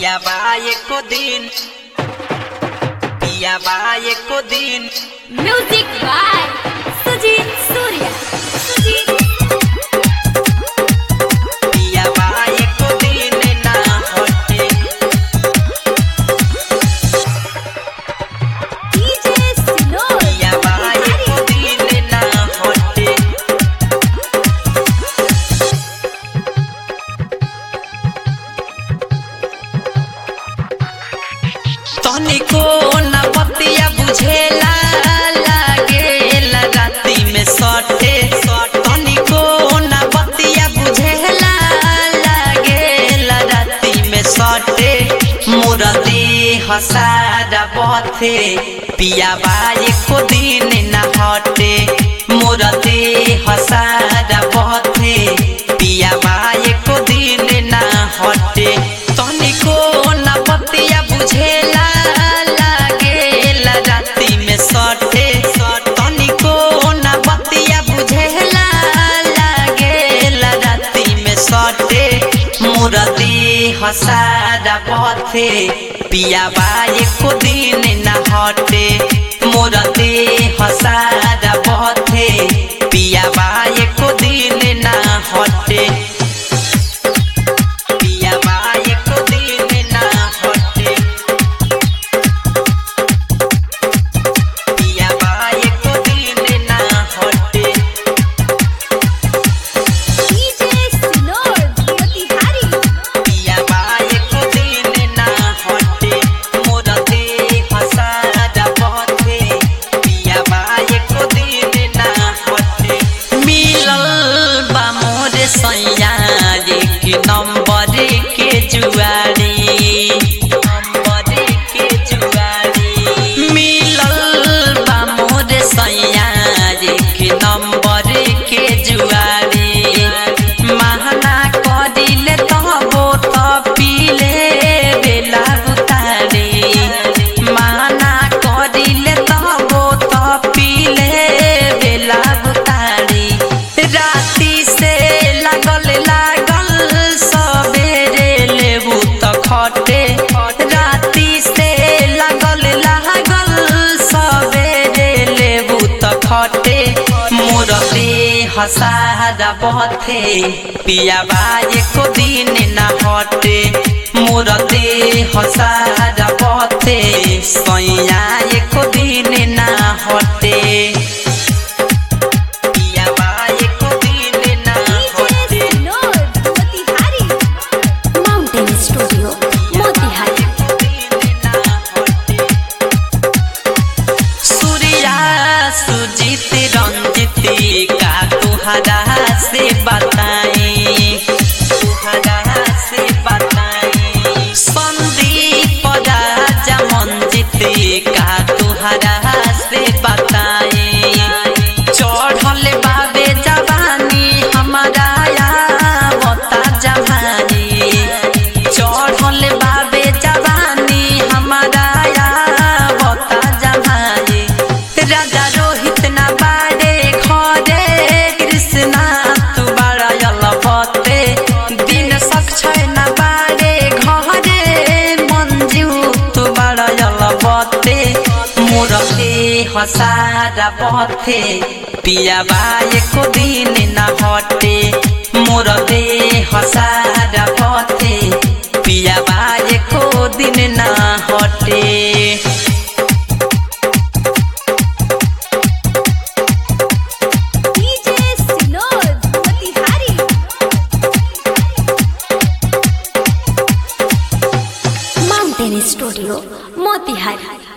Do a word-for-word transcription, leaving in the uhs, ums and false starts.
पिया बाए को दिन पिया बाए को दिन म्यूजिक बाय सुजीत सूर्या सुजीत पिया बाए को दिन ना हटे डीजे सिनोर पिया बाए को दिन ना हटे तनिको न बतिया बुझेला लागेला राती में सटे तनिको न बतिया बुझेला लागेला राती में सटे मोर देह सारा बथे पिया बाए को दिन न हटे मोर देह सारा बथे पिया बाए को दिन न हटे तनिको न बतिया बुझेला लागेला राती में सटे तनिको न बतिया बुझेला लागेला राती में सटे मोर देह सारा बथे पिया बाए को दिन न हटे मोर देह सारा बथे पिया बाए को दिन न हटे पिया बाए को दिन न हटे पिया बाए को दिन न हटे डीजे सिनोर मोतिहारी पिया बाए को दिन न हटे मोर देह सारा बथे पिया बाए को दिन न हटे मिलल बा मोर सैया के नंबर के जुआरी नंबर के जुआरी मिलल बा मोर सैया के नंबर के जुआरी महना करिले तबो त पीले बेला बुतारी महना करिले तबो त पीले बेला बुतारी राती से लागल लागल सबेरे लेबू त खटे राती से लागल लागल सबेरे लेबू त खटे मोर देह सारा बथे पिया बाए को दिन न हटे मोर देह सारा बथे सैया को दिन न हटे पिया बाए को दिन न डीजे हटे सिनोर मोतिहारी माउंटेन स्टूडियो मोतिहारी सूर्या सुजीत रंजित का तुहरा से बताई तुहरा से बताई संदीप राजा मंजित का तुहरा से बताई चढ़ल बाबे जवानी हमारा बता जवानी चढ़ल बाबे जवानी हमारा बता जवानी राजा रोहित ना बारे घरे कृष्णा तू बड़ा बते दिन सक्षय ना बारे घरे मंजू तू बड़ा बते मोर देह सारा बथे पिया बाए को दिन न हटे मोर देह सारा बथे पिया बाए को दिन न हटे डीजे सिनोर मोतिहारी माउंटेन स्टूडियो मोतिहारी।